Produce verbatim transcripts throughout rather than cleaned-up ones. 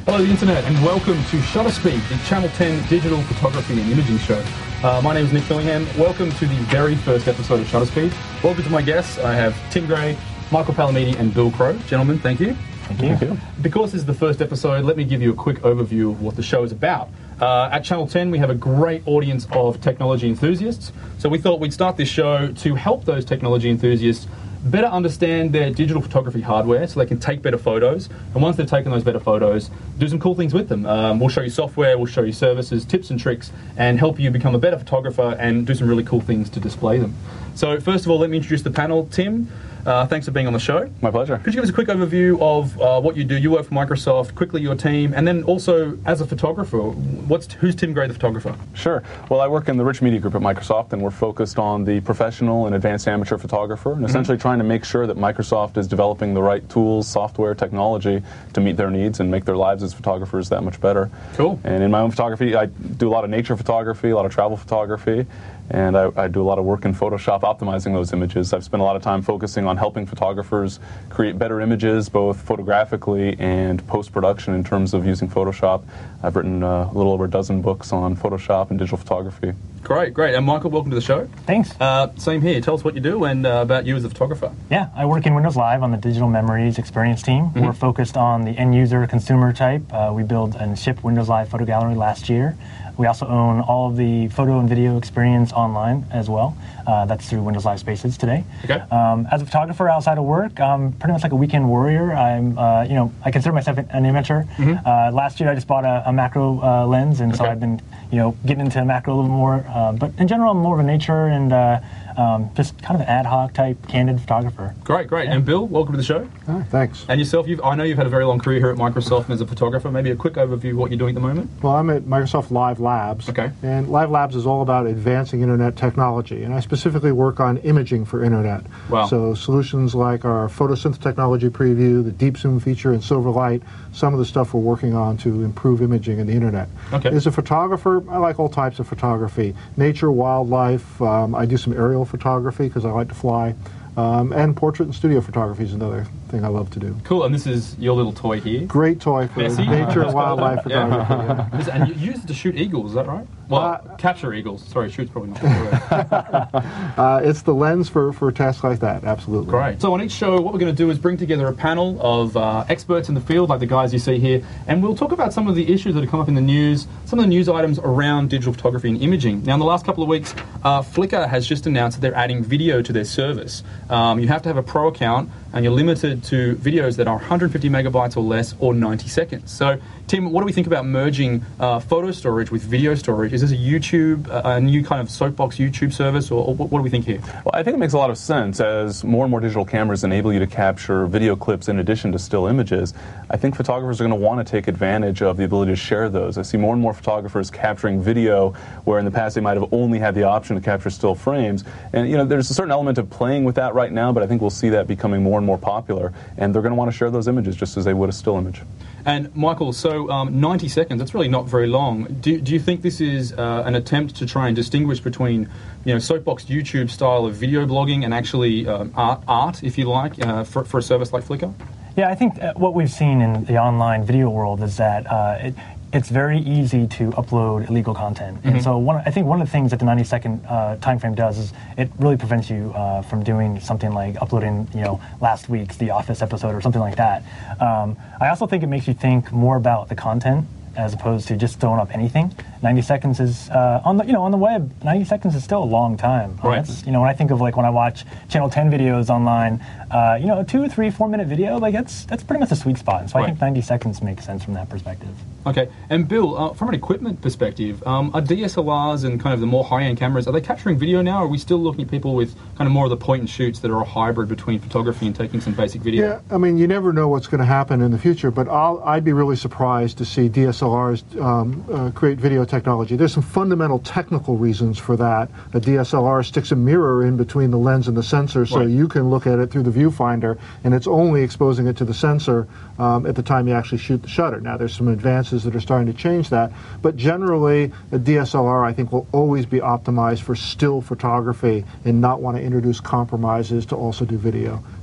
Hello, the internet, and welcome to Shutter Speed, the Channel ten digital photography and imaging show. Uh, my name is Nick Billingham. Welcome to the very first episode of Shutter Speed. Welcome to my guests. I have Tim Gray, Michael Palomini, and Bill Crow. Gentlemen, thank you. Thank you. Thank you. Because this is the first episode, let me give you a quick overview of what the show is about. Uh, at Channel ten, we have a great audience of technology enthusiasts, so we thought we'd start this show to help those technology enthusiasts better understand their digital photography hardware so they can take better photos, and once they've taken those better photos, do some cool things with them. Um, we'll show you software, we'll show you services, tips and tricks, and help you become a better photographer and do some really cool things to display them. So first of all, let me introduce the panel. Tim, uh, thanks for being on the show. My pleasure. Could you give us a quick overview of uh, what you do? You work for Microsoft, quickly your team, and then also as a photographer, what's who's Tim Gray the photographer? Sure. Well, I work in the Rich Media Group at Microsoft, and we're focused on the professional and advanced amateur photographer, and essentially mm-hmm. trying to make sure that Microsoft is developing the right tools, software, technology to meet their needs and make their lives as photographers that much better. Cool. And in my own photography, I do a lot of nature photography, a lot of travel photography, and I, I do a lot of work in Photoshop optimizing those images. I've spent a lot of time focusing on helping photographers create better images, both photographically and post-production in terms of using Photoshop. I've written uh, a little over a dozen books on Photoshop and digital photography. Great, great. And Michael, welcome to the show. Thanks. Uh, same here. Tell us what you do and uh, about you as a photographer. Yeah, I work in Windows Live on the Digital Memories Experience team. Mm-hmm. We're focused on the end-user consumer type. Uh, we built and shipped Windows Live Photo Gallery last year. We also own all of the photo and video experience online as well. Uh, that's through Windows Live Spaces today. Okay. Um, as a photographer outside of work, I'm pretty much like a weekend warrior. I'm, uh, you know, I consider myself an amateur. Mm-hmm. uh, last year I just bought a, a macro uh, lens, and okay. so I've been, you know, getting into macro a little more. Uh, but in general, I'm more of a nature and uh, um, just kind of an ad hoc type, candid photographer. Great, great. Yeah. And Bill, welcome to the show. Hi, thanks. And yourself, you've, I know you've had a very long career here at Microsoft as a photographer. Maybe a quick overview of what you're doing at the moment. Well, I'm at Microsoft Live Labs. Okay. And Live Labs is all about advancing internet technology, and I specifically work on imaging for internet. Wow. So solutions like our photosynth technology preview, the deep zoom feature, and Silverlight, some of the stuff we're working on to improve imaging in the internet. Okay. As a photographer, I like all types of photography. Nature, wildlife, um, I do some aerial photography because I like to fly. Um, and portrait and studio photography is another thing I love to do. Cool, and this is your little toy here. Great toy for Bessie? nature and wildlife photography. Yeah. Yeah. And you use it to shoot eagles, is that right? Well, uh, capture eagles. Sorry, shoot's probably not the word. uh, It's the lens for, for tasks like that, absolutely. Great. So on each show, what we're going to do is bring together a panel of uh, experts in the field, like the guys you see here, and we'll talk about some of the issues that have come up in the news, some of the news items around digital photography and imaging. Now, in the last couple of weeks, uh, Flickr has just announced that they're adding video to their service. Um, you have to have a pro account, and you're limited to videos that are one hundred fifty megabytes or less, or ninety seconds. So, Tim, what do we think about merging uh, photo storage with video storage? Is this a YouTube, uh, a new kind of soapbox YouTube service, or, or what do we think here? Well, I think it makes a lot of sense. As more and more digital cameras enable you to capture video clips in addition to still images, I think photographers are going to want to take advantage of the ability to share those. I see more and more photographers capturing video where in the past they might have only had the option to capture still frames. And, you know, there's a certain element of playing with that right now, but I think we'll see that becoming more and more popular, and they're going to want to share those images just as they would a still image. And Michael, so um, ninety seconds, that's really not very long. Do, do you think this is uh, an attempt to try and distinguish between, you know, soapbox YouTube style of video blogging and actually um, art, art, if you like, uh, for, for a service like Flickr? Yeah, I think what we've seen in the online video world is that uh, it, it's very easy to upload illegal content. Mm-hmm. And so one, I think one of the things that the ninety second uh, time frame does is it really prevents you uh, from doing something like uploading, you know, last week's The Office episode or something like that. Um, I also think it makes you think more about the content as opposed to just throwing up anything. ninety seconds is uh, on the you know on the web. ninety seconds is still a long time. Right. That's, you know, when I think of like when I watch Channel ten videos online, uh, you know, a two, three, four minute video, like that's that's pretty much a sweet spot. And so right. I think ninety seconds makes sense from that perspective. Okay, and Bill, uh, from an equipment perspective, um, are D S L Rs and kind of the more high-end cameras, are they capturing video now, or are we still looking at people with kind of more of the point-and-shoots that are a hybrid between photography and taking some basic video? Yeah, I mean, you never know what's going to happen in the future, but I'll, I'd be really surprised to see D S L Rs um, uh, create video technology. There's some fundamental technical reasons for that. A D S L R sticks a mirror in between the lens and the sensor, so right. you can look at it through the viewfinder, and it's only exposing it to the sensor um, at the time you actually shoot the shutter. Now, there's some advances that are starting to change that, but generally a D S L R I think will always be optimized for still photography and not want to introduce compromises to also do video.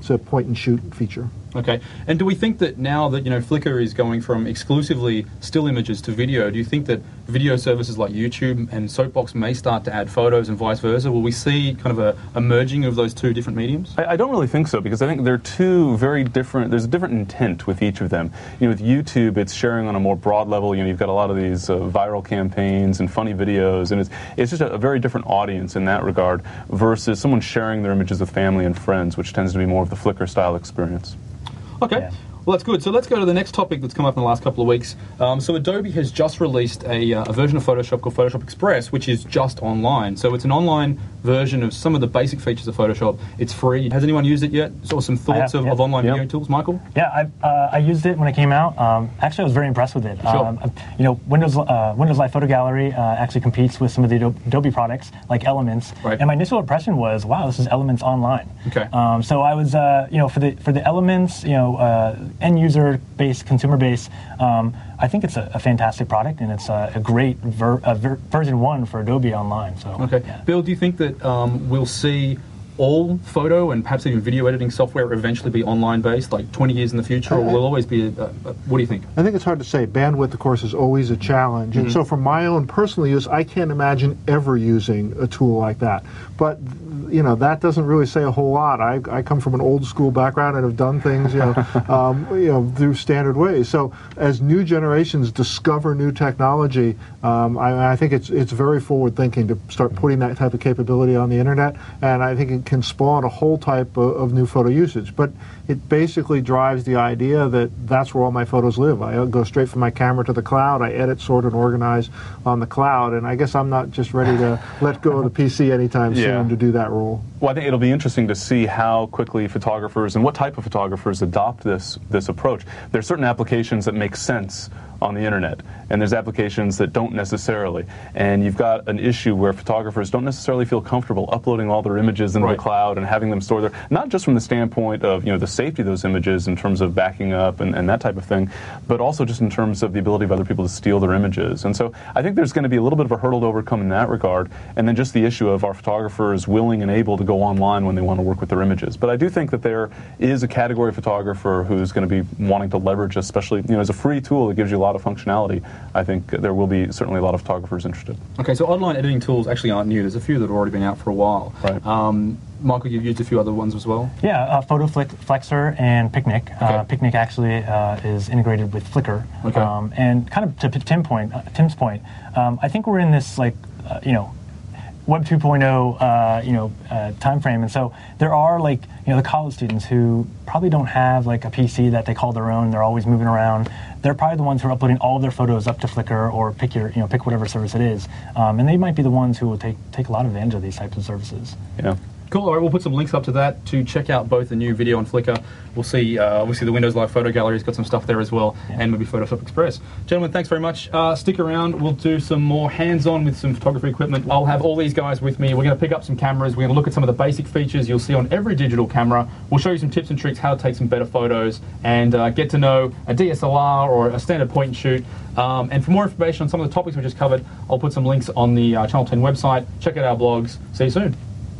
it's a point and shoot feature. Okay, and do we think that now that you know Flickr is going from exclusively still images to video, do you think that video services like YouTube and Soapbox may start to add photos and vice versa? Will we see kind of a, a merging of those two different mediums? I, I don't really think so, because I think they're two very different, there's a different intent with each of them. You know, with YouTube, it's sharing on a more broad level. You know, you've got a lot of these uh, viral campaigns and funny videos, and it's, it's just a, a very different audience in that regard versus someone sharing their images with family and friends, which tends to be more of the Flickr style experience. Okay. Yeah. Well, that's good. So let's go to the next topic that's come up in the last couple of weeks. Um, so Adobe has just released a, uh, a version of Photoshop called Photoshop Express, which is just online. So it's an online version of some of the basic features of Photoshop. It's free. Has anyone used it yet? So some thoughts have, of, yeah. of online Yeah. video tools, Michael? Yeah, I, uh, I used it when it came out. Um, actually, I was very impressed with it. Sure. Um, you know, Windows uh, Windows Live Photo Gallery uh, actually competes with some of the Ado- Adobe products like Elements, Right. and my initial impression was, wow, this is Elements online. Okay. Um, so I was, uh, you know, for the for the Elements, you know, uh, end user base, consumer base. Um, I think it's a, a fantastic product, and it's a, a great ver- a ver- version one for Adobe Online. So Okay. yeah. Bill, do you think that um, we'll see all photo and perhaps even video editing software eventually be online based, like twenty years in the future, or will it always be, a, a, a, what do you think? I think it's hard to say. Bandwidth, of course, is always a challenge. And so for my own personal use, I can't imagine ever using a tool like that. But, you know, that doesn't really say a whole lot. I, I come from an old school background and have done things, you know, um, you know, through standard ways. So as new generations discover new technology, um, I, I think it's it's very forward thinking to start putting that type of capability on the internet. And I think it can spawn a whole type of, of new photo usage. But it basically drives the idea that that's where all my photos live. I go straight from my camera to the cloud. I edit, sort, and organize on the cloud. And I guess I'm not just ready to let go of the P C anytime soon Yeah. to do that role. Well, I think it'll be interesting to see how quickly photographers and what type of photographers adopt this this approach. There are certain applications that make sense on the internet, and there's applications that don't necessarily. And you've got an issue where photographers don't necessarily feel comfortable uploading all their images into Right. the cloud and having them stored there, not just from the standpoint of you know the safety of those images in terms of backing up and, and that type of thing, but also just in terms of the ability of other people to steal their images. And so I think there's going to be a little bit of a hurdle to overcome in that regard, and then just the issue of our photographers willing and able to go online when they want to work with their images. But I do think that there is a category of photographer who's going to be wanting to leverage, especially you know as a free tool that gives you a lot of functionality. I think there will be certainly a lot of photographers interested. Okay, so online editing tools actually aren't new. There's a few that have already been out for a while. Right. Um, Michael, you've used a few other ones as well? Yeah, uh, Photo Flick, Flexer and Picnic. Uh, Okay. Picnic actually uh, is integrated with Flickr. Okay. Um, and kind of to P- Tim point, uh, Tim's point, um, I think we're in this like, uh, you know, Web two point oh, uh, you know, uh, time frame, and so there are like, you know, the college students who probably don't have like a P C that they call their own. They're always moving around. They're probably the ones who are uploading all of their photos up to Flickr or pick your, you know, pick whatever service it is, um, and they might be the ones who will take take a lot of advantage of these types of services. Yeah. Cool. All right, we'll put some links up to that to check out both the new video on Flickr. We'll see, uh, obviously, the Windows Live Photo Gallery's got some stuff there as well, Yeah. and maybe Photoshop Express. Gentlemen, thanks very much. Uh, stick around. We'll do some more hands-on with some photography equipment. I'll have all these guys with me. We're going to pick up some cameras. We're going to look at some of the basic features you'll see on every digital camera. We'll show you some tips and tricks how to take some better photos and uh, get to know a D S L R or a standard point and shoot. Um, and for more information on some of the topics we just covered, I'll put some links on the uh, Channel ten website. Check out our blogs. See you soon.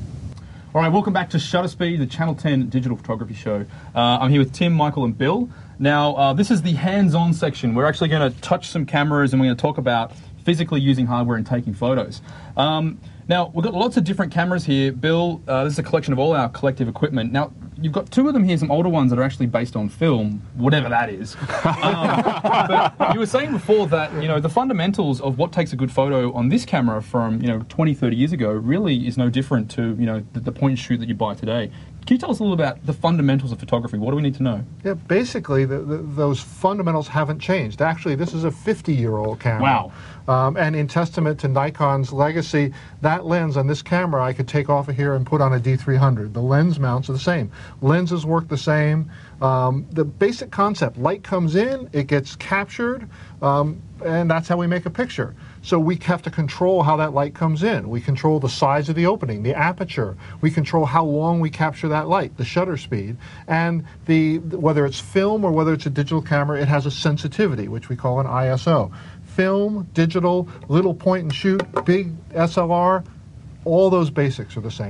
All right, welcome back to Shutter Speed, the Channel ten digital photography show. Uh, I'm here with Tim, Michael, and Bill. Now, uh, this is the hands-on section. We're actually going to touch some cameras and we're going to talk about physically using hardware and taking photos. Um, now, we've got lots of different cameras here. Bill, uh, this is a collection of all our collective equipment. Now, you've got two of them here, some older ones that are actually based on film, whatever that is. Um, but you were saying before that, you know, the fundamentals of what takes a good photo on this camera from, you know, twenty, thirty years ago really is no different to, you know, the, the point and shoot that you buy today. Can you tell us a little about the fundamentals of photography? What do we need to know? Yeah, basically, the, the, those fundamentals haven't changed. Actually, this is a fifty-year-old camera. Wow. Um, and in testament to Nikon's legacy, that lens on this camera I could take off of here and put on a D three hundred. The lens mounts are the same. Lenses work the same. Um, the basic concept, light comes in, it gets captured, um, and that's how we make a picture. So we have to control how that light comes in. We control the size of the opening, the aperture. We control how long we capture that light, the shutter speed. And the whether it's film or whether it's a digital camera, it has a sensitivity, which we call an I S O. Film, digital, little point and shoot, big S L R, all those basics are the same.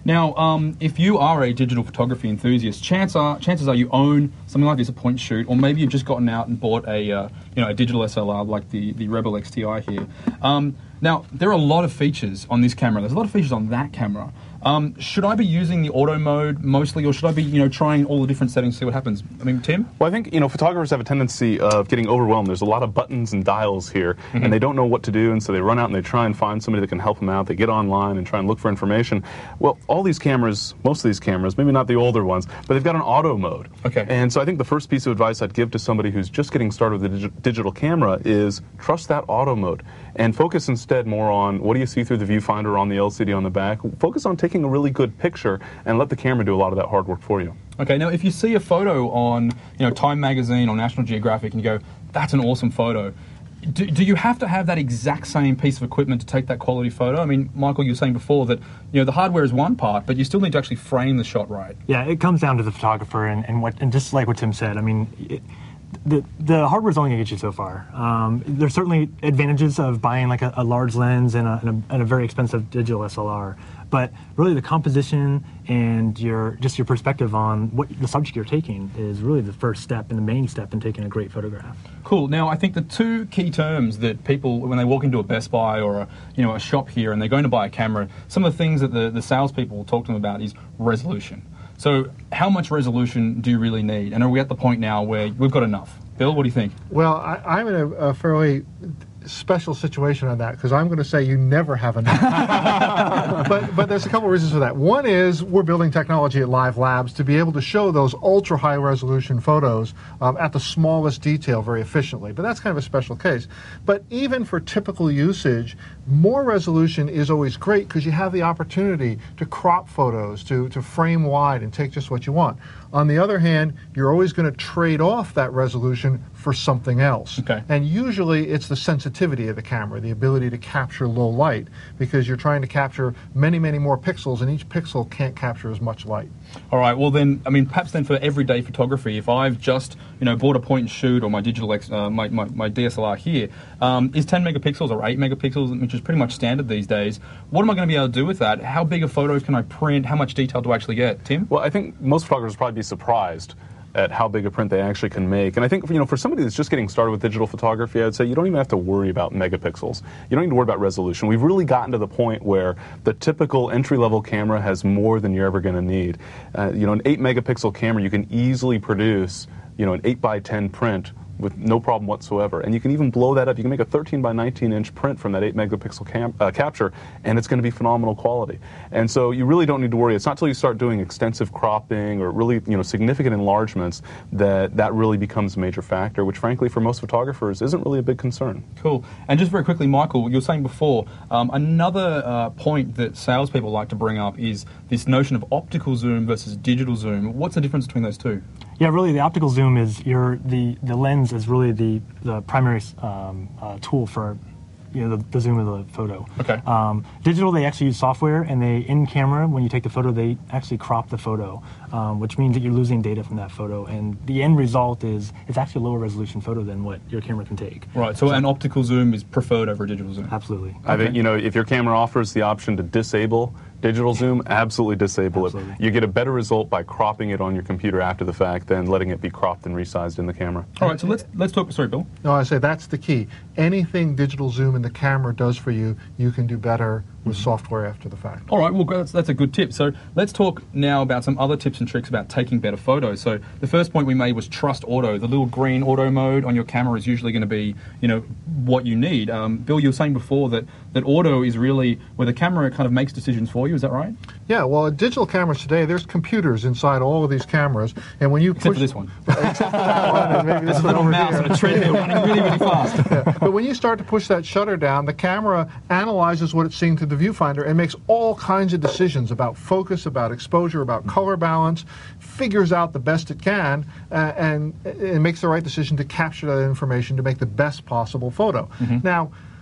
Now, um, if you are a digital photography enthusiast, chance are, chances are you own something like this, a point and shoot, or maybe you've just gotten out and bought a, uh, you know, a digital S L R like the, the Rebel X T I here. Um, now, there are a lot of features on this camera. There's a lot of features on that camera. Um, should I be using the auto mode mostly, or should I be, you know, trying all the different settings to see what happens? I mean, Tim? Well, I think, you know, photographers have a tendency of getting overwhelmed. There's a lot of buttons and dials here, mm-hmm. and they don't know what to do, and so they run out and they try and find somebody that can help them out. They get online and try and look for information. Well, all these cameras, most of these cameras, maybe not the older ones, but they've got an auto mode. Okay. And so I think the first piece of advice I'd give to somebody who's just getting started with a dig- digital camera is trust that auto mode, and focus instead more on what do you see through the viewfinder on the L C D on the back. Focus on taking a really good picture and let the camera do a lot of that hard work for you. Okay, now if you see a photo on, you know, Time Magazine or National Geographic and you go, that's an awesome photo, do, do you have to have that exact same piece of equipment to take that quality photo? I mean, Michael, you were saying before that, you know, the hardware is one part, but you still need to actually frame the shot right. Yeah, it comes down to the photographer and, and what, and just like what Tim said, I mean, it, The, the hardware is only going to get you so far. Um, there's certainly advantages of buying like a, a large lens and a, and, a, and a very expensive digital S L R, but really the composition and your just your perspective on what the subject you're taking is really the first step and the main step in taking a great photograph. Cool. Now, I think the two key terms that people, when they walk into a Best Buy or a, you know, a shop here and they're going to buy a camera, some of the things that the, the salespeople will talk to them about is resolution. So how much resolution do you really need? And are we at the point now where we've got enough? Bill, what do you think? Well, I, I'm in a, a fairly special situation on that because I'm going to say you never have enough. but but there's a couple of reasons for that. One is we're building technology at Live Labs to be able to show those ultra high resolution photos um, at the smallest detail very efficiently. But that's kind of a special case. But even for typical usage, more resolution is always great because you have the opportunity to crop photos, to, to frame wide and take just what you want. On the other hand, you're always going to trade off that resolution for something else. Okay. And usually it's the sensitivity of the camera, the ability to capture low light, because you're trying to capture many, many more pixels, and each pixel can't capture as much light. All right, well then, I mean, perhaps then for everyday photography, if I've just, you know, bought a point and shoot or my digital, X, uh, my, my, my D S L R here, um, is ten megapixels or eight megapixels, which is pretty much standard these days, what am I going to be able to do with that? How big a photo can I print? How much detail do I actually get? Tim? Well, I think most photographers will probably be surprised at how big a print they actually can make. And I think, you know, for somebody that's just getting started with digital photography, I would say you don't even have to worry about megapixels. You don't need to worry about resolution. We've really gotten to the point where the typical entry-level camera has more than you're ever going to need. Uh, you know, an eight megapixel camera, you can easily produce, you know, an eight by ten print with no problem whatsoever. And you can even blow that up. You can make a thirteen by nineteen inch print from that eight megapixel cam uh, capture, and it's going to be phenomenal quality. And so you really don't need to worry. It's not until you start doing extensive cropping or really, you know, significant enlargements that that really becomes a major factor, which frankly for most photographers isn't really a big concern. Cool. And just very quickly, Michael, you were saying before, um, another uh, point that salespeople like to bring up is this notion of optical zoom versus digital zoom. What's the difference between those two? Yeah, really, the optical zoom is your the the lens is really the the primary um, uh, tool for, you know, the, the zoom of the photo. Okay. Um, digital, they actually use software, and they in camera when you take the photo, they actually crop the photo, um, which means that you're losing data from that photo, and the end result is it's actually a lower resolution photo than what your camera can take. Right. So, so an optical zoom is preferred over a digital zoom. Absolutely. I think, you know, if your camera offers the option to disable digital zoom, absolutely disable Absolutely. it. You get a better result by cropping it on your computer after the fact than letting it be cropped and resized in the camera. All right, so let's let's talk. Sorry, Bill. No, I say that's the key. Anything digital zoom in the camera does for you, you can do better with mm-hmm. software after the fact. All right, well, that's, that's a good tip. So let's talk now about some other tips and tricks about taking better photos. So the first point we made was trust auto. The little green auto mode on your camera is usually going to be, you know, what you need. Um, Bill, you were saying before that, that auto is really where the camera kind of makes decisions for you. Is that right? Yeah, well, in digital cameras today, there's computers inside all of these cameras, and when you Except push for this one. Except for that one, and maybe There's this a little one over mouse here. on a treadmill running really, really fast. Yeah. But when you start to push that shutter down, the camera analyzes what it's seeing through the viewfinder and makes all kinds of decisions about focus, about exposure, about color balance, figures out the best it can, uh, and it makes the right decision to capture that information to make the best possible photo. Mm-hmm. Now,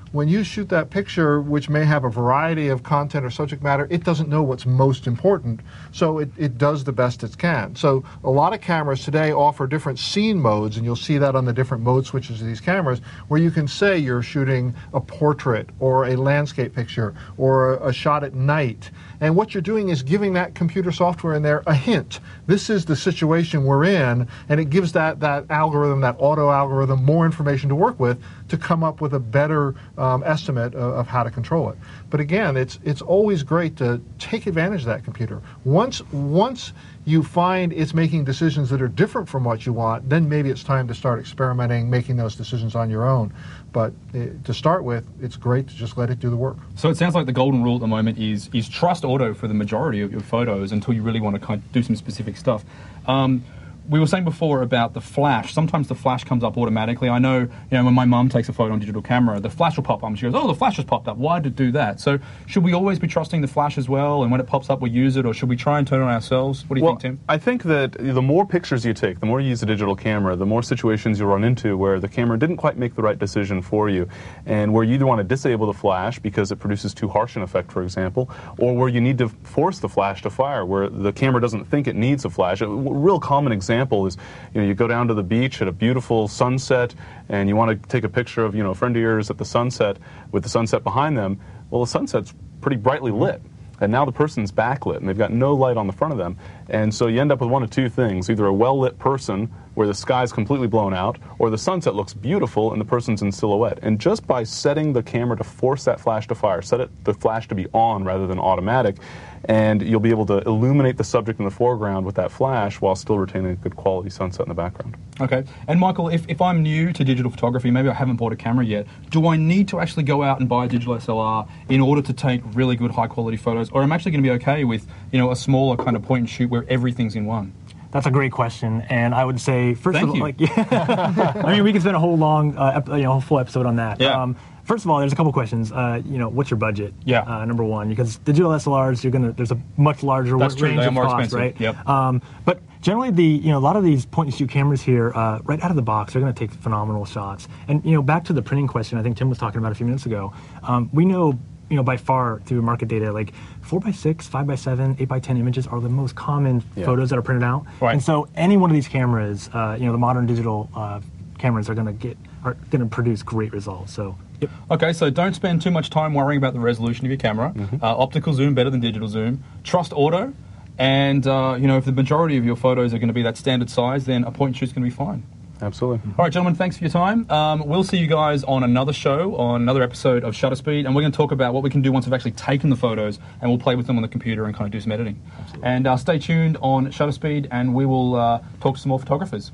when you shoot that picture, which may have a variety of content or subject matter, it doesn't know what's most important, so it, it does the best it can. So a lot of cameras today offer different scene modes, and you'll see that on the different mode switches of these cameras, where you can say you're shooting a portrait or a landscape picture or a, a shot at night. And what you're doing is giving that computer software in there a hint. This is the situation we're in, and it gives that, that algorithm, that auto algorithm, more information to work with to come up with a better um, estimate of, of how to control it. But again, it's, it's always great to take advantage of that computer. Once, once you find it's making decisions that are different from what you want, then maybe it's time to start experimenting, making those decisions on your own. But it, to start with, it's great to just let it do the work. So it sounds like the golden rule at the moment is is trust auto for the majority of your photos until you really want to kind of do some specific stuff. Um, we were saying before about the flash. Sometimes the flash comes up automatically. I know, you know, when my mum takes a photo on digital camera, the flash will pop up and she goes, oh, the flash has popped up. Why did it do that? So should we always be trusting the flash as well, and when it pops up we use it, or should we try and turn it on ourselves? What do you well, think, Tim? I think that the more pictures you take, the more you use a digital camera, the more situations you'll run into where the camera didn't quite make the right decision for you, and where you either want to disable the flash because it produces too harsh an effect, for example, or where you need to force the flash to fire, where the camera doesn't think it needs a flash. A real common example is, you know, you go down to the beach at a beautiful sunset and you want to take a picture of, you know, a friend of yours at the sunset with the sunset behind them. Well, the sunset's pretty brightly lit, and now the person's backlit and they've got no light on the front of them. And so you end up with one of two things: either a well-lit person where the sky's completely blown out, or the sunset looks beautiful and the person's in silhouette. And just by setting the camera to force that flash to fire, set it the flash to be on rather than automatic, and you'll be able to illuminate the subject in the foreground with that flash while still retaining a good quality sunset in the background. Okay. And Michael, if, if I'm new to digital photography, maybe I haven't bought a camera yet, do I need to actually go out and buy a digital S L R in order to take really good high quality photos, or am I actually going to be okay with, you know, a smaller kind of point and shoot where everything's in one? That's a great question, and I would say first Thank of all, you. like, yeah, I mean, we could spend a whole long, uh, ep- you know, whole full episode on that. Yeah. Um, first of all, there's a couple questions. Uh, you know, what's your budget? Yeah. Uh, number one, because digital S L Rs, you're gonna there's a much larger That's true. range They are of more cost, expensive. right? Yep. Um, but generally, the you know a lot of these point and shoot cameras here, uh, right out of the box, they're going to take phenomenal shots. And you know, back to the printing question, I think Tim was talking about a few minutes ago. Um, we know. You know, by far through market data, like four by six, five by seven, eight by ten images are the most common Yeah. photos that are printed out. Right. And so any one of these cameras, uh, you know, the modern digital uh, cameras are going to get are going to produce great results. So. Yep. Okay, so don't spend too much time worrying about the resolution of your camera. Mm-hmm. Uh, optical zoom better than digital zoom. Trust auto, and uh, you know, if the majority of your photos are going to be that standard size, then a point and shoot's going to be fine. Absolutely. All right, gentlemen, thanks for your time. Um, we'll see you guys on another show, on another episode of Shutter Speed, and we're going to talk about what we can do once we've actually taken the photos, and we'll play with them on the computer and kind of do some editing. Absolutely. And uh, stay tuned on Shutter Speed, and we will uh, talk to some more photographers.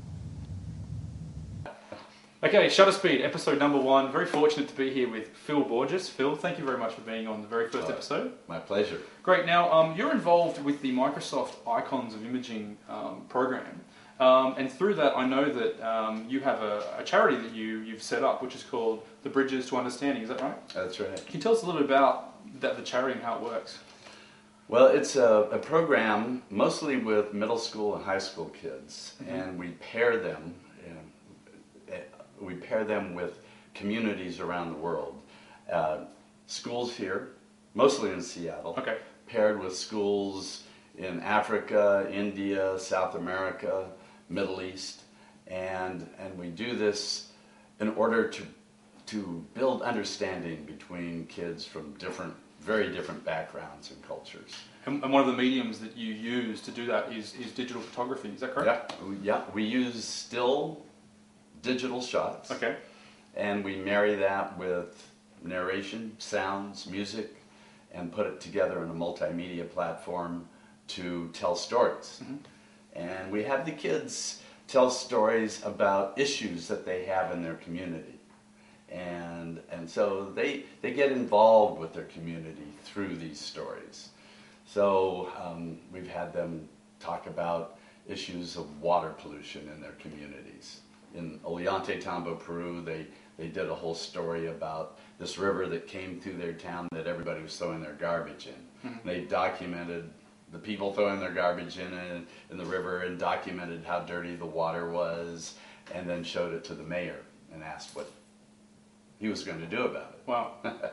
Okay, Shutter Speed, episode number one. Very fortunate to be here with Phil Borges. Phil, thank you very much for being on the very first Oh, episode. My pleasure. Great. Now, um, you're involved with the Microsoft Icons of Imaging um, program. Um, and through that, I know that um, you have a, a charity that you, you've set up, which is called the Bridges to Understanding. Is that right? That's right. Can you tell us a little bit about that, the charity and how it works? Well, it's a, a program mostly with middle school and high school kids, Mm-hmm. and we pair them. Uh, we pair them with communities around the world. Uh, schools here, mostly in Seattle. Okay. Paired with schools in Africa, India, South America, Middle East, and and we do this in order to to build understanding between kids from different, very different backgrounds and cultures. And, and one of the mediums that you use to do that is, is digital photography. Is that correct? Yeah, we, yeah, we use still digital shots. Okay. And we marry that with narration, sounds, music, and put it together in a multimedia platform to tell stories. Mm-hmm. And we have the kids tell stories about issues that they have in their community. And and so they they get involved with their community through these stories. So um, we've had them talk about issues of water pollution in their communities. In Ollantaytambo, Peru, they, they did a whole story about this river that came through their town that everybody was throwing their garbage in. Mm-hmm. They documented the people throwing their garbage in, in in the river and documented how dirty the water was, and then showed it to the mayor and asked what he was going to do about it. Wow.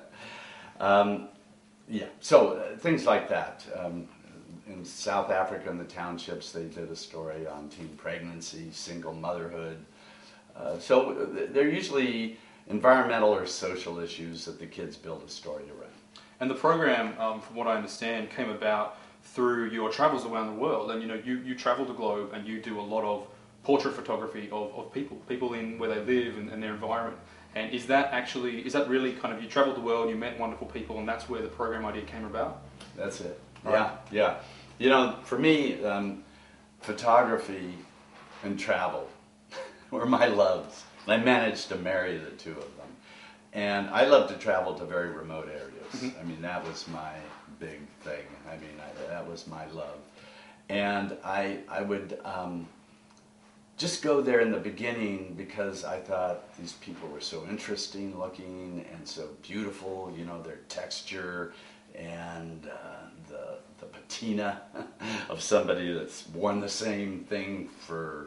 um, yeah, so uh, things like that. Um, in South Africa, in the townships, they did a story on teen pregnancy, single motherhood. Uh, so they're usually environmental or social issues that the kids build a story around. And the program, um, from what I understand, came about through your travels around the world. And you know, you, you travel the globe and you do a lot of portrait photography of, of people, people in where they live and, and their environment. And is that actually, is that really kind of, you traveled the world, you met wonderful people, and that's where the program idea came about? That's it. Right. Yeah, yeah. You know, for me, um, photography and travel were my loves. I managed to marry the two of them. And I love to travel to very remote areas. Mm-hmm. I mean, that was my big thing. I mean, I, that was my love. And I, I would um, just go there in the beginning because I thought these people were so interesting looking and so beautiful, you know, their texture and uh, the, the patina of somebody that's worn the same thing for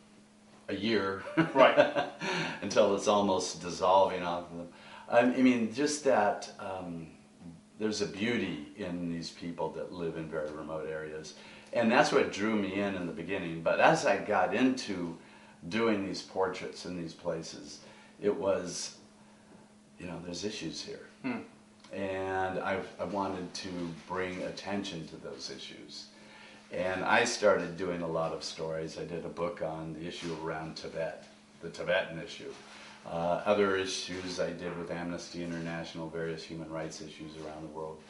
a year, right? Until it's almost dissolving off of them. I mean, just that um, there's a beauty in these people that live in very remote areas, and that's what drew me in in the beginning. But as I got into doing these portraits in these places, it was, you know, there's issues here, hmm. and I, I wanted to bring attention to those issues. And I started doing a lot of stories. I did a book on the issue around Tibet, the Tibetan issue. Uh, other issues I did with Amnesty International, various human rights issues around the world.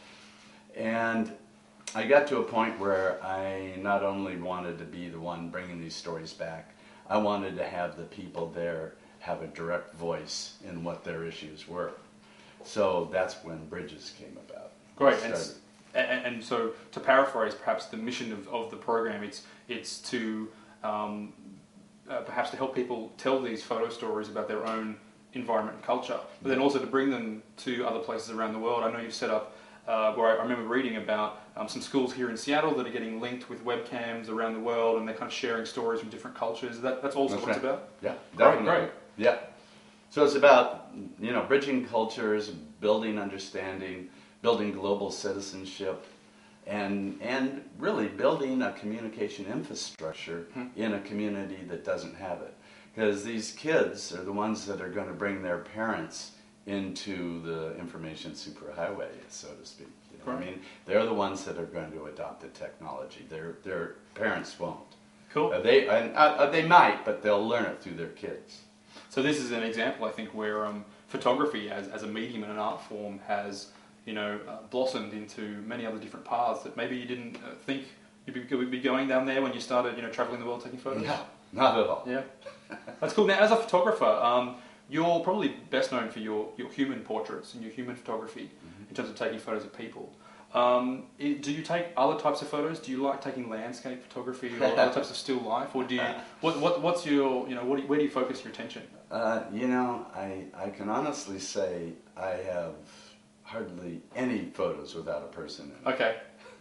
And I got to a point where I not only wanted to be the one bringing these stories back, I wanted to have the people there have a direct voice in what their issues were. So that's when Bridges came about. Great. And, and so, to paraphrase, perhaps the mission of, of the program, it's it's to um, uh, perhaps to help people tell these photo stories about their own environment and culture, but then also to bring them to other places around the world. I know you've set up, uh, where I, I remember reading about um, some schools here in Seattle that are getting linked with webcams around the world, and they're kind of sharing stories from different cultures. That, that's also that's what right. it's about? Yeah, definitely. Great, great. Yeah. So it's about, you know, bridging cultures, building understanding, building global citizenship, and and really building a communication infrastructure hmm. in a community that doesn't have it. Because these kids are the ones that are going to bring their parents into the information superhighway, so to speak. You know? I mean, they're the ones that are going to adopt the technology. Their their parents won't. Cool. Uh, they uh, uh, they might, but they'll learn it through their kids. So this is an example, I think, where um, photography as, as a medium and an art form has, you know, uh, blossomed into many other different paths that maybe you didn't uh, think you'd be, you'd be going down there when you started, you know, traveling the world taking photos. No, not at all. Yeah, that's cool. Now, as a photographer, um, you're probably best known for your, your human portraits and your human photography mm-hmm. in terms of taking photos of people. Um, it, do you take other types of photos? Do you like taking landscape photography or other types of still life, or do you? What, what what's your you know what do you, where do you focus your attention? Uh, you know, I I can honestly say I have hardly any photos without a person in it. Okay.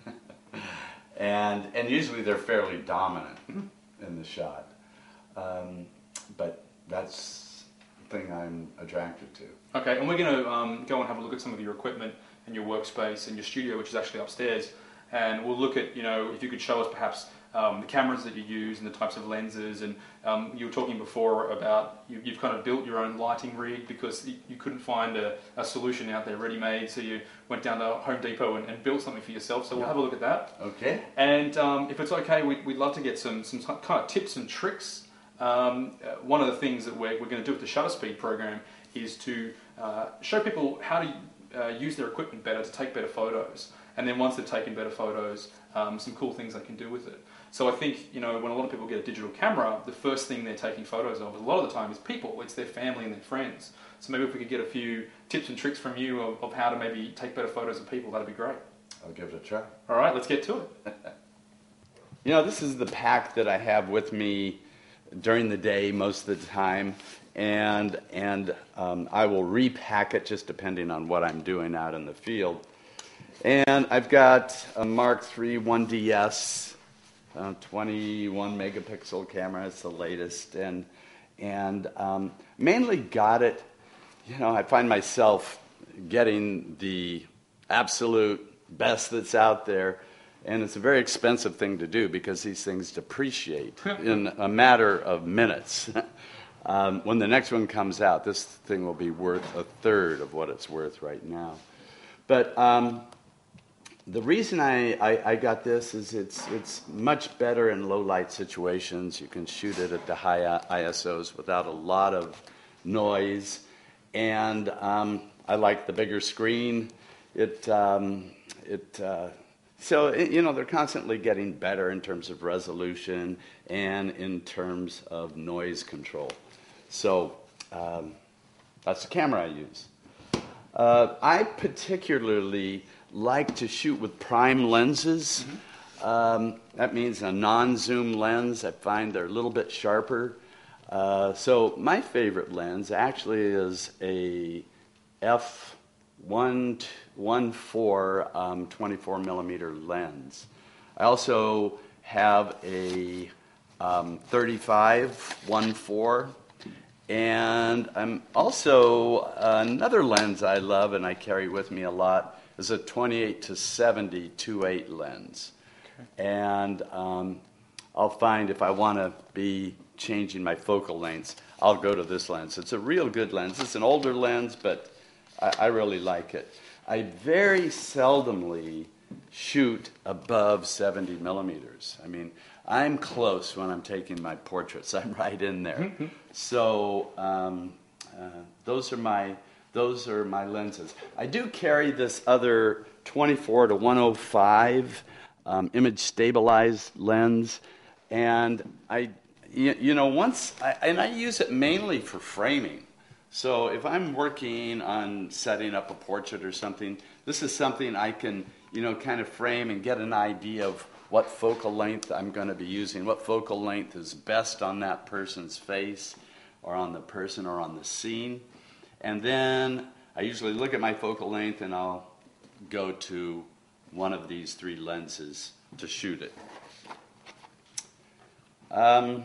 and and usually they're fairly dominant mm-hmm. in the shot, um, but that's the thing I'm attracted to. Okay, and we're going to um, go and have a look at some of your equipment and your workspace and your studio, which is actually upstairs, and we'll look at, you know, if you could show us perhaps um, the cameras that you use and the types of lenses, and um, you were talking before about you, you've kind of built your own lighting rig because you, you couldn't find a, a solution out there ready-made, so you went down to Home Depot and, and built something for yourself, so we'll have a look at that. Okay. And um, if it's okay, we'd, we'd love to get some, some kind of tips and tricks. Um, uh, one of the things that we're, we're going to do with the Shutter Speed program is to uh, show people how to uh, use their equipment better to take better photos, and then once they've taken better photos, um, some cool things they can do with it. So I think, you know, when a lot of people get a digital camera, the first thing they're taking photos of a lot of the time is people. It's their family and their friends. So maybe if we could get a few tips and tricks from you of, of how to maybe take better photos of people, that'd be great. I'll give it a try. All right, let's get to it. You know, this is the pack that I have with me during the day most of the time, and and um, I will repack it just depending on what I'm doing out in the field. And I've got a Mark three one D S, uh, twenty-one megapixel camera. It's the latest, and and um, mainly got it you know, I find myself getting the absolute best that's out there, and it's a very expensive thing to do because these things depreciate in a matter of minutes. um, when the next one comes out, this thing will be worth a third of what it's worth right now. But um, the reason I, I, I got this is it's it's much better in low light situations. You can shoot it at the high I S Os without a lot of noise, and um, I like the bigger screen. It um, it uh, so it, you know they're constantly getting better in terms of resolution and in terms of noise control. So um, that's the camera I use. Uh, I particularly like to shoot with prime lenses. Mm-hmm. Um, that means a non-zoom lens. I find they're a little bit sharper. Uh, so my favorite lens actually is a f one fourteen um, twenty-four millimeter lens. I also have a um, thirty-five one four. And I'm also, uh, another lens I love and I carry with me a lot is a twenty-eight to seventy two eight lens. Okay. And um, I'll find if I want to be changing my focal lengths, I'll go to this lens. It's a real good lens. It's an older lens, but I, I really like it. I very seldomly shoot above seventy millimeters. I mean, I'm close when I'm taking my portraits. I'm right in there. Mm-hmm. So um, uh, those are my those are my lenses. I do carry this other twenty-four to one oh five um, image stabilized lens, and I you, you know once I, and I use it mainly for framing. So if I'm working on setting up a portrait or something, this is something I can you know kind of frame and get an idea of what focal length I'm going to be using, what focal length is best on that person's face or on the person or on the scene. And then I usually look at my focal length and I'll go to one of these three lenses to shoot it. Um,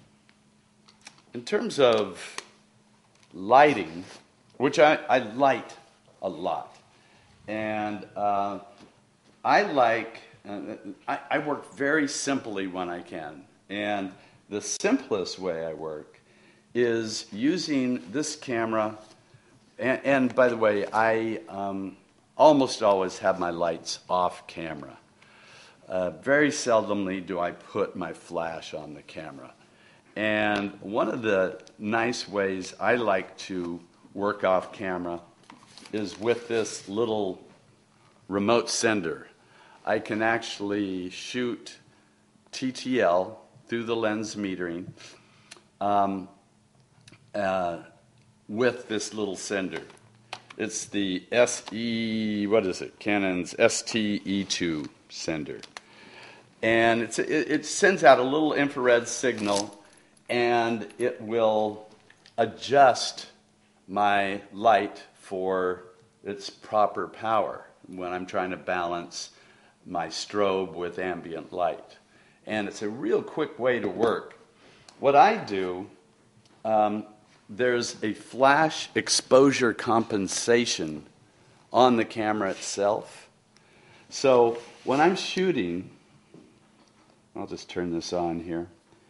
in terms of lighting, which I, I light a lot, and uh, I like Uh, I, I work very simply when I can, and the simplest way I work is using this camera, and, and by the way, I um, almost always have my lights off camera. Uh, very seldomly do I put my flash on the camera. And one of the nice ways I like to work off camera is with this little remote sender. I can actually shoot T T L through the lens metering um, uh, with this little sender. It's the S E, what is it? Canon's S T E two sender. And it's, it, it sends out a little infrared signal, and it will adjust my light for its proper power when I'm trying to balance my strobe with ambient light. And it's a real quick way to work. What I do, um, there's a flash exposure compensation on the camera itself. So when I'm shooting, I'll just turn this on here,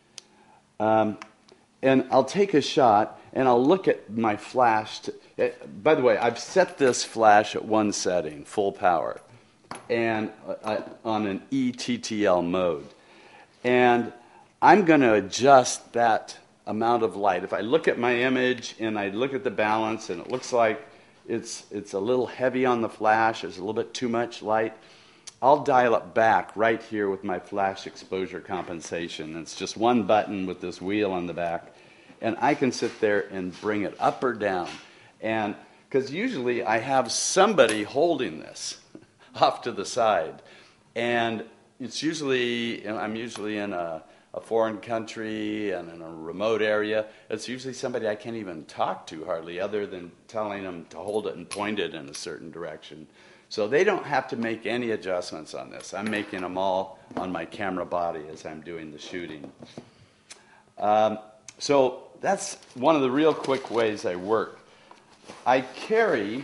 um, and I'll take a shot and I'll look at my flash. To, uh, by the way, I've set this flash at one setting, full power, and uh, on an E T T L mode. And I'm going to adjust that amount of light. If I look at my image and I look at the balance and it looks like it's, it's a little heavy on the flash, there's a little bit too much light, I'll dial it back right here with my flash exposure compensation. It's just one button with this wheel on the back. And I can sit there and bring it up or down. And because usually I have somebody holding this off to the side, and it's usually, I'm usually in a, a foreign country and in a remote area. It's usually somebody I can't even talk to hardly, other than telling them to hold it and point it in a certain direction. So they don't have to make any adjustments on this. I'm making them all on my camera body as I'm doing the shooting. Um, so that's one of the real quick ways I work. I carry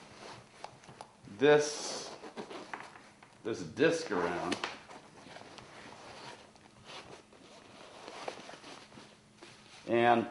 this, this disc around. And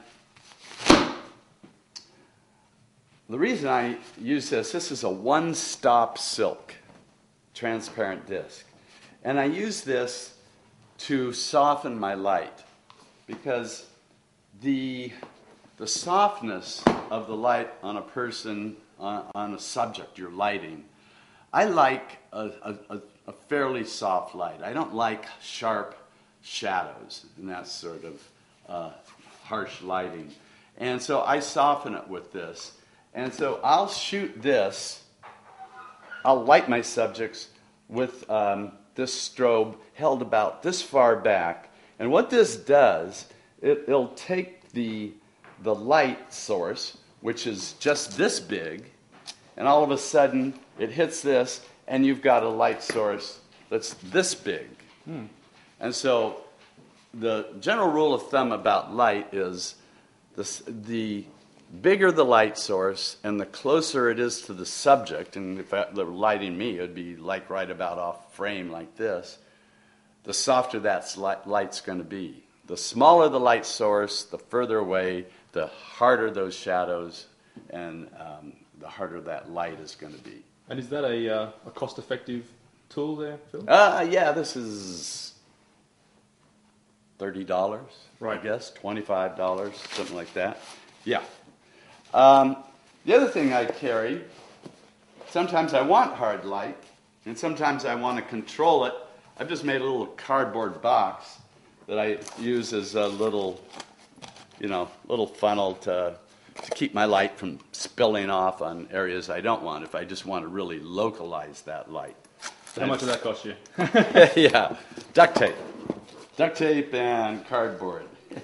the reason I use this, this is a one-stop silk transparent disc. And I use this to soften my light because the, the softness of the light on a person, on, on a subject you're lighting, I like a, a, a fairly soft light. I don't like sharp shadows and that sort of uh, harsh lighting. And so I soften it with this. And so I'll shoot this, I'll light my subjects with um, this strobe held about this far back. And what this does, it, it'll take the, the light source, which is just this big, and all of a sudden it hits this, and you've got a light source that's this big. Hmm. And so the general rule of thumb about light is this, the bigger the light source and the closer it is to the subject, and if they're lighting me, it would be like right about off frame like this, the softer that light's going to be. The smaller the light source, the further away, the harder those shadows, and um, the harder that light is going to be. And is that a, uh, a cost-effective tool there, Phil? Uh, yeah, this is thirty dollars, right. I guess, twenty-five dollars, something like that. Yeah. Um, the other thing I carry, sometimes I want hard light, and sometimes I want to control it. I've just made a little cardboard box that I use as a little, you know, little funnel to, to keep my light from spilling off on areas I don't want, if I just want to really localize that light. So how much does that cost you? Yeah, duct tape. Duct tape and cardboard.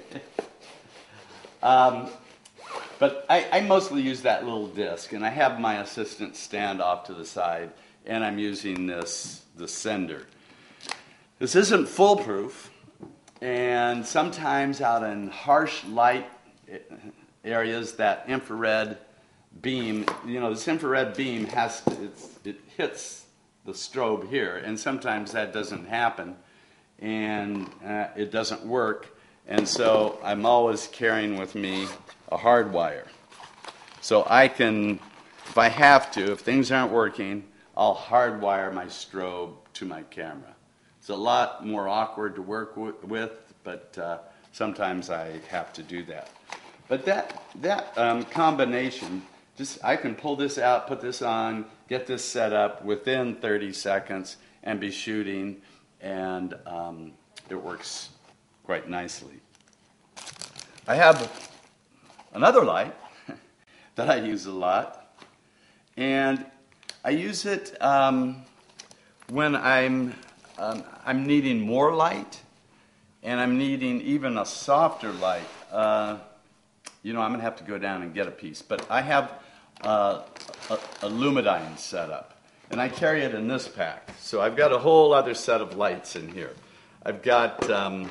um, But I, I mostly use that little disc, and I have my assistant stand off to the side, and I'm using this, the sender. This isn't foolproof, and sometimes out in harsh light areas, that infrared beam, you know, this infrared beam has to, it's, it hits the strobe here, and sometimes that doesn't happen, and uh, it doesn't work. And so I'm always carrying with me a hard wire. So I can, if I have to, if things aren't working, I'll hardwire my strobe to my camera. It's a lot more awkward to work w- with, but uh, sometimes I have to do that. But that, that um, combination, just I can pull this out, put this on, get this set up within thirty seconds and be shooting, and um, it works quite nicely. I have another light that I use a lot, and I use it um, when I'm um, I'm needing more light, and I'm needing even a softer light. Uh, you know, I'm going to have to go down and get a piece, but I have uh, a, a Lumidyne set up, and I carry it in this pack. So I've got a whole other set of lights in here. I've got um,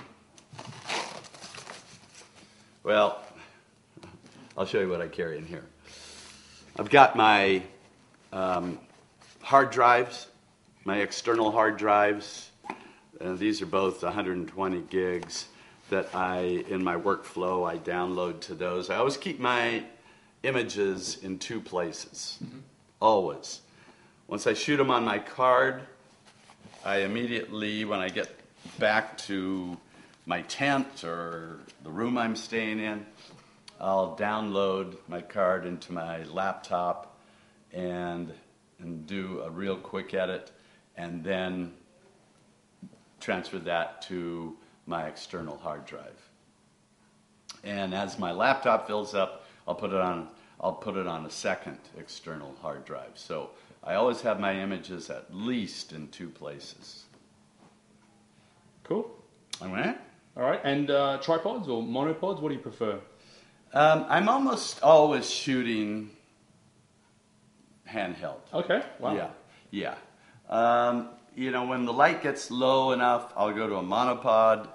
Well, I'll show you what I carry in here. I've got my um, hard drives, my external hard drives. Uh, these are both one hundred twenty gigs that I, in my workflow, I download to those. I always keep my images in two places, mm-hmm. always. Once I shoot them on my card, I immediately, when I get back to my tent or the room I'm staying in, I'll download my card into my laptop and, and do a real quick edit, and then transfer that to my external hard drive. And as my laptop fills up, I'll put it on, I'll put it on a second external hard drive. So I always have my images at least in two places. Cool. All right. All right. And uh, tripods or monopods, what do you prefer? Um, I'm almost always shooting handheld. Okay. Wow. Yeah. Yeah. Um, you know, when the light gets low enough, I'll go to a monopod. If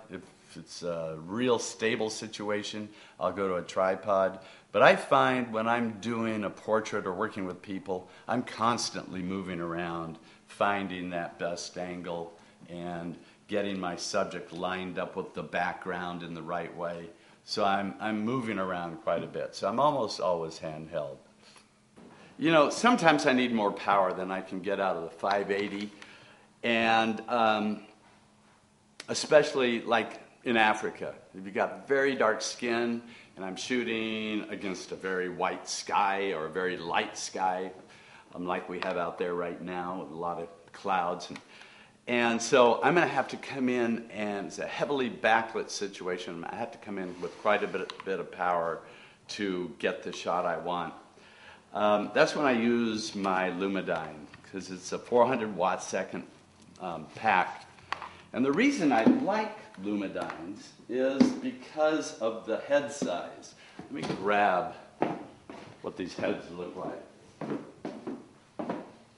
if it's a real stable situation, I'll go to a tripod. But I find when I'm doing a portrait or working with people, I'm constantly moving around, finding that best angle and getting my subject lined up with the background in the right way. So I'm, I'm moving around quite a bit. So I'm almost always handheld. You know, sometimes I need more power than I can get out of the five eighty. And um, especially like in Africa, if you've got very dark skin and I'm shooting against a very white sky or a very light sky, um, like we have out there right now with a lot of clouds. And, and so I'm going to have to come in, and it's a heavily backlit situation. I have to come in with quite a bit, bit of power to get the shot I want. Um, that's when I use my Lumidyne, because it's a four hundred watt second um, pack. And the reason I like Lumidynes is because of the head size. Let me grab what these heads look like.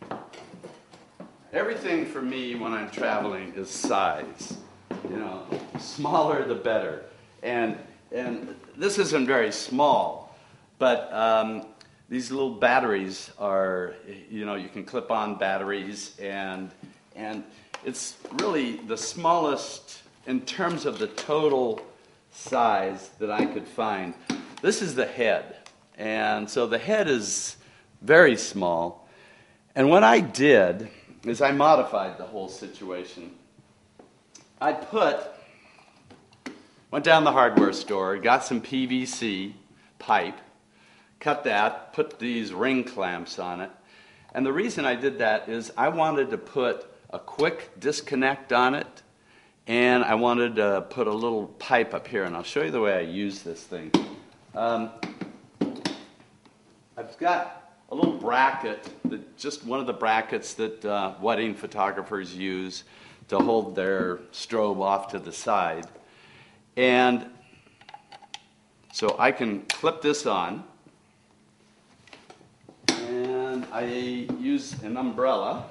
Everything for me when I'm traveling is size. You know, smaller the better. And and this isn't very small, but um, these little batteries are, you know, you can clip on batteries, and and it's really the smallest in terms of the total size that I could find. This is the head, and so the head is very small. And what I did is I modified the whole situation. I put, went down the hardware store, got some P V C pipe, cut that, put these ring clamps on it. And the reason I did that is I wanted to put a quick disconnect on it, and I wanted to put a little pipe up here, and I'll show you the way I use this thing. Um, I've got a little bracket, that, just one of the brackets that uh, wedding photographers use to hold their strobe off to the side. And so I can clip this on, and I use an umbrella.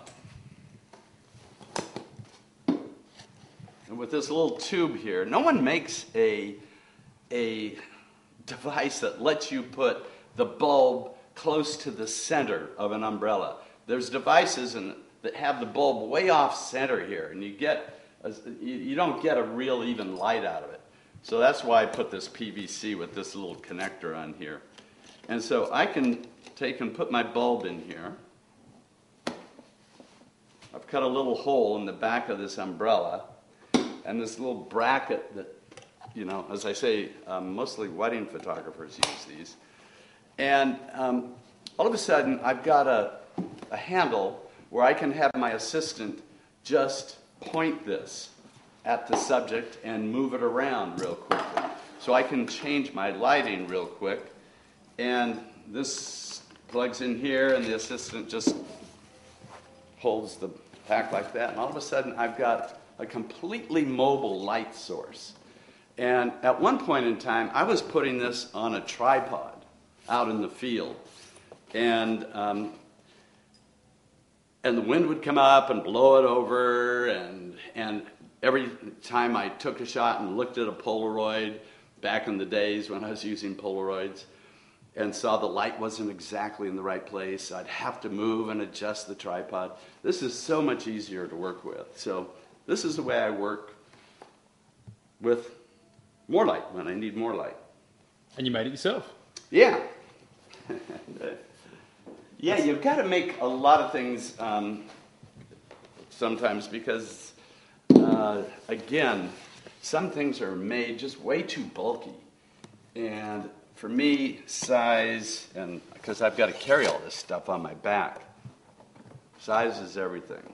And with this little tube here, no one makes a, a device that lets you put the bulb close to the center of an umbrella. There's devices in, that have the bulb way off center here, and you get a, you, you don't get a real even light out of it. So that's why I put this P V C with this little connector on here. And so I can take and put my bulb in here. I've cut a little hole in the back of this umbrella, and this little bracket that, you know, as I say, um, mostly wedding photographers use these. And um, all of a sudden, I've got a, a handle where I can have my assistant just point this at the subject and move it around real quickly. So I can change my lighting real quick. And this plugs in here, and the assistant just holds the pack like that. And all of a sudden, I've got a completely mobile light source. And at one point in time, I was putting this on a tripod out in the field. And um, and the wind would come up and blow it over, and and every time I took a shot and looked at a Polaroid, back in the days when I was using Polaroids, and saw the light wasn't exactly in the right place, I'd have to move and adjust the tripod. This is so much easier to work with. So this is the way I work with more light when I need more light. And you made it yourself. Yeah. Yeah, you've got to make a lot of things um, sometimes because, uh, again, some things are made just way too bulky. And for me, size, and because I've got to carry all this stuff on my back, size is everything.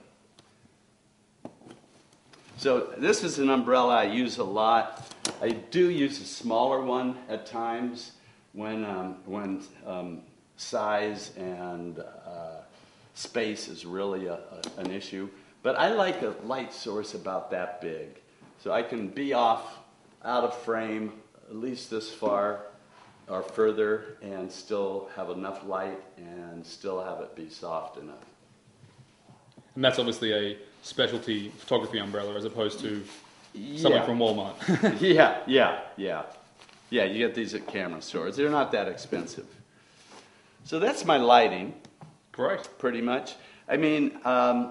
So this is an umbrella I use a lot. I do use a smaller one at times when um, when um, size and uh, space is really a, a, an issue. But I like a light source about that big, so I can be off out of frame at least this far or further and still have enough light and still have it be soft enough. And that's obviously a specialty photography umbrella as opposed to something Yeah. from Walmart. Yeah, yeah, yeah. Yeah, you get these at camera stores. They're not that expensive. So that's my lighting, Great. pretty much. I mean, um,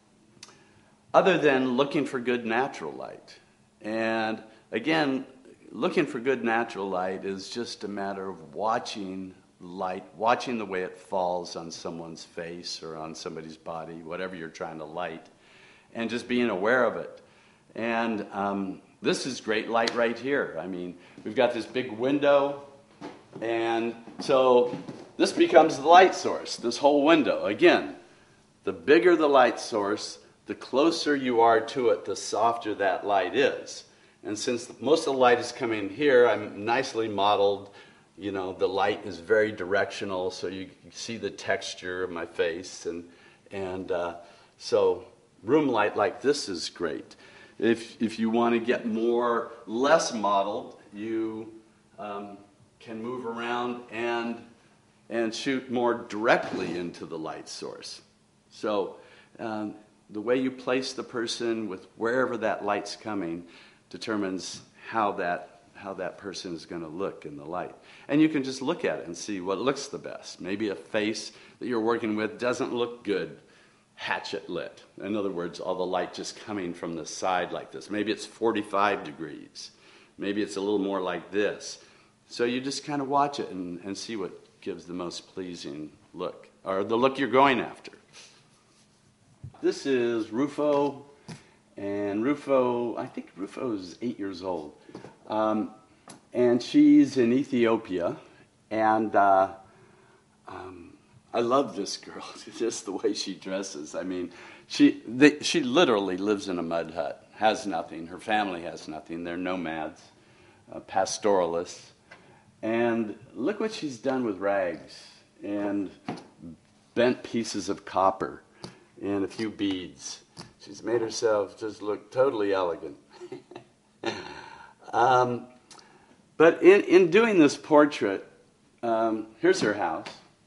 other than looking for good natural light. And again, looking for good natural light is just a matter of watching light, watching the way it falls on someone's face or on somebody's body, whatever you're trying to light, and just being aware of it. And um, this is great light right here. I mean, we've got this big window, and so this becomes the light source, this whole window. Again, the bigger the light source, the closer you are to it, the softer that light is. And since most of the light is coming here, I'm nicely modeled. You know, the light is very directional, so you see the texture of my face. And, and uh, so room light like this is great. If, if you want to get more, less modeled, you um, can move around and, and shoot more directly into the light source. So um, the way you place the person with wherever that light's coming determines how that, how that person is going to look in the light. And you can just look at it and see what looks the best. Maybe a face that you're working with doesn't look good hatchet lit. In other words, all the light just coming from the side like this. Maybe it's forty-five degrees. Maybe it's a little more like this. So you just kind of watch it and, and see what gives the most pleasing look, or the look you're going after. This is Rufo, and Rufo, I think Rufo's eight years old. Um, and she's in Ethiopia, and uh, um, I love this girl, just the way she dresses. I mean, she they, she literally lives in a mud hut, has nothing. Her family has nothing. They're nomads, uh, pastoralists. And look what she's done with rags and bent pieces of copper and a few beads. She's made herself just look totally elegant. um, but in, in doing this portrait, um, here's her house.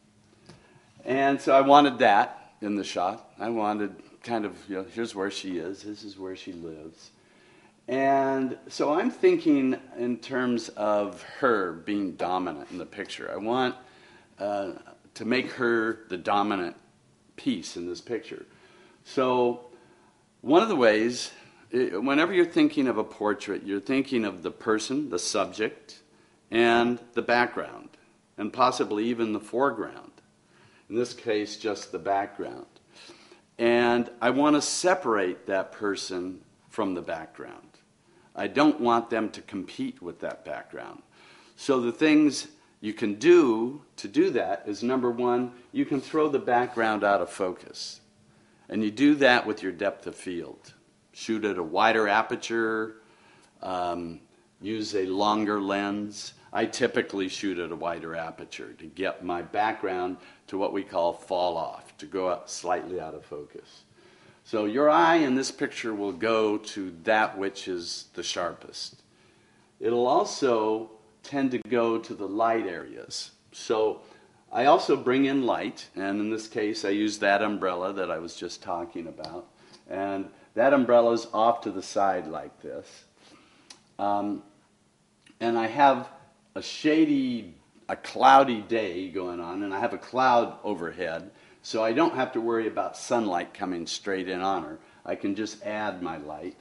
And so I wanted that in the shot. I wanted kind of, you know, here's where she is, this is where she lives. And so I'm thinking in terms of her being dominant in the picture. I want uh, to make her the dominant piece in this picture. So one of the ways, whenever you're thinking of a portrait, you're thinking of the person, the subject, and the background, and possibly even the foreground. In this case, just the background. And I want to separate that person from the background. I don't want them to compete with that background. So the things you can do to do that is, number one, you can throw the background out of focus. And you do that with your depth of field. Shoot at a wider aperture, um, use a longer lens. I typically shoot at a wider aperture to get my background to what we call fall off, to go out slightly out of focus. So your eye in this picture will go to that which is the sharpest. It'll also tend to go to the light areas. So I also bring in light, and in this case I use that umbrella that I was just talking about. And that umbrella is off to the side like this. Um, and I have a shady, a cloudy day going on, and I have a cloud overhead, so I don't have to worry about sunlight coming straight in on her. I can just add my light.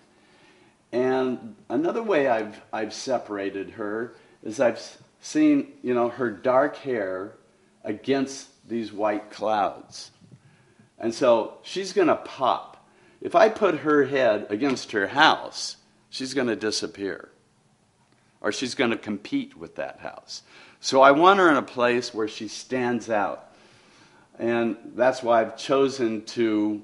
And another way I've, I've separated her is I've seen, you know, her dark hair against these white clouds. And so she's going to pop. If I put her head against her house, she's going to disappear. Or she's going to compete with that house. So I want her in a place where she stands out. And that's why I've chosen to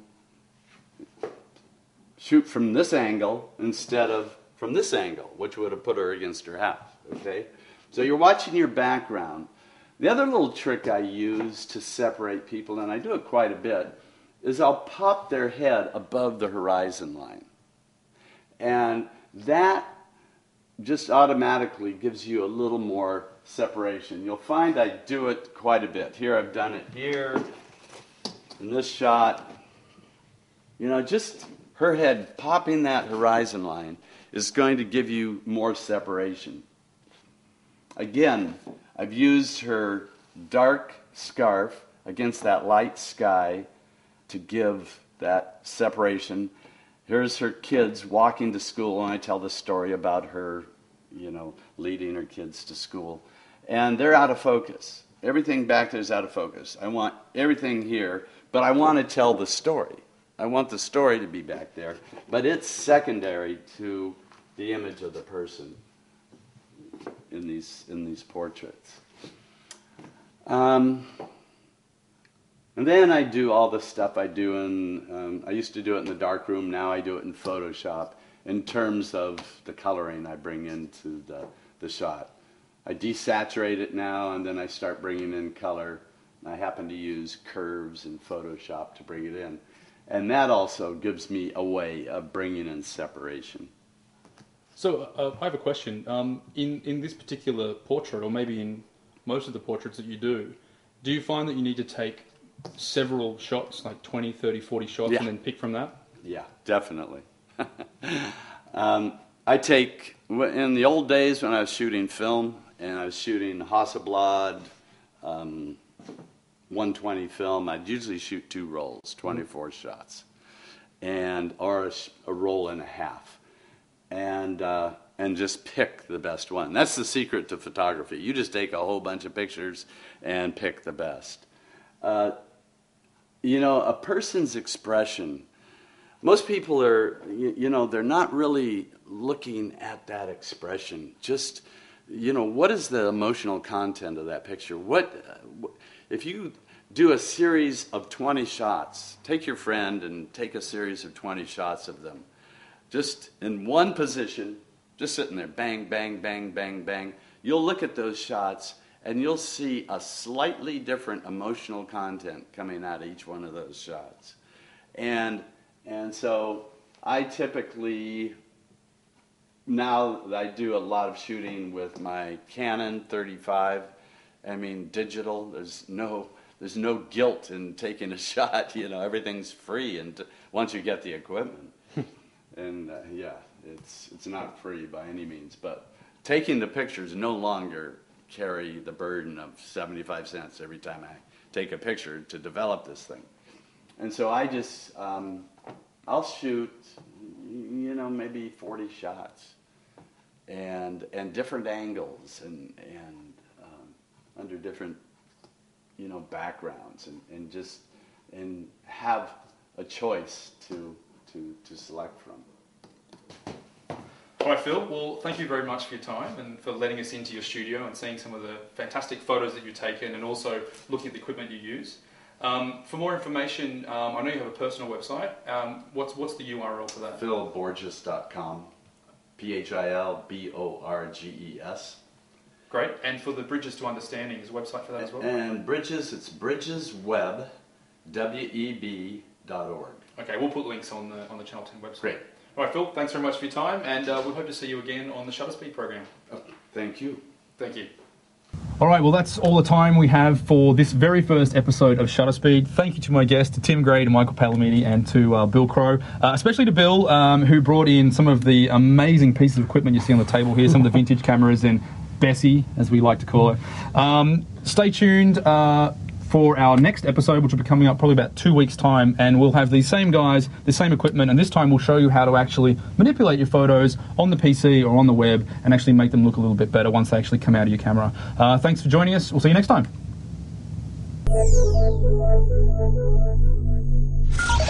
shoot from this angle instead of from this angle, which would have put her against her house. Okay? So you're watching your background. The other little trick I use to separate people, and I do it quite a bit, is I'll pop their head above the horizon line. And that just automatically gives you a little more separation. You'll find I do it quite a bit. Here I've done it here, in this shot. You know, just her head popping that horizon line is going to give you more separation. Again, I've used her dark scarf against that light sky to give that separation. Here's her kids walking to school, and I tell the story about her, you know, leading her kids to school. And they're out of focus. Everything back there is out of focus. I want everything here, but I want to tell the story. I want the story to be back there, but it's secondary to the image of the person in these in these portraits. Um, and then I do all the stuff I do in, um, I used to do it in the darkroom, now I do it in Photoshop in terms of the coloring I bring into the, the shot. I desaturate it now, and then I start bringing in color. I happen to use curves in Photoshop to bring it in. And that also gives me a way of bringing in separation. So uh, I have a question. Um, in, in this particular portrait, or maybe in most of the portraits that you do, do you find that you need to take several shots, like twenty, thirty, forty shots, Yeah. and then pick from that? Yeah, definitely. um, I take, in the old days when I was shooting film, and I was shooting Hasselblad, um, one twenty film, I'd usually shoot two rolls, twenty-four shots, and or a, a roll and a half, and uh, and just pick the best one. That's the secret to photography. You just take a whole bunch of pictures and pick the best. Uh, you know, a person's expression, most people are, you, you know, they're not really looking at that expression. Just, you know, what is the emotional content of that picture? What, uh, if you do a series of twenty shots, take your friend and take a series of twenty shots of them, just in one position, just sitting there, bang, bang, bang, bang, bang. You'll look at those shots and you'll see a slightly different emotional content coming out of each one of those shots. And, and so I typically, now that I do a lot of shooting with my Canon thirty-five, I mean digital, there's no, there's no guilt in taking a shot, you know, everything's free and once you get the equipment. And uh, yeah, it's, it's not free by any means, but taking the pictures no longer carry the burden of seventy-five cents every time I take a picture to develop this thing. And so I just, um, I'll shoot, you know, maybe forty shots and and different angles and, and um, under different, you know, backgrounds and, and just, and have a choice to, to, to select from. All right, Phil. Well, thank you very much for your time and for letting us into your studio and seeing some of the fantastic photos that you've taken and also looking at the equipment you use. Um, for more information, um, I know you have a personal website. Um, what's, what's the U R L for that? phil borges dot com, P H I L B O R G E S. Great. And for the Bridges to Understanding, is a website for that as well? And Bridges, it's bridges web dot org. Okay, we'll put links on the, on the Channel ten website. Great. All right, Phil, thanks very much for your time, and uh, we hope to see you again on the Shutter Speed program. Oh, thank you. Thank you. All right, well, that's all the time we have for this very first episode of Shutter Speed. Thank you to my guests, to Tim Gray, to Michael Palomini, and to uh, Bill Crow, uh, especially to Bill, um, who brought in some of the amazing pieces of equipment you see on the table here, some of the vintage cameras and Bessie, as we like to call her. Um, stay tuned uh, for our next episode, which will be coming up probably about two weeks' time, and we'll have these same guys, the same equipment, and this time we'll show you how to actually manipulate your photos on the P C or on the web and actually make them look a little bit better once they actually come out of your camera. Uh, thanks for joining us. We'll see you next time.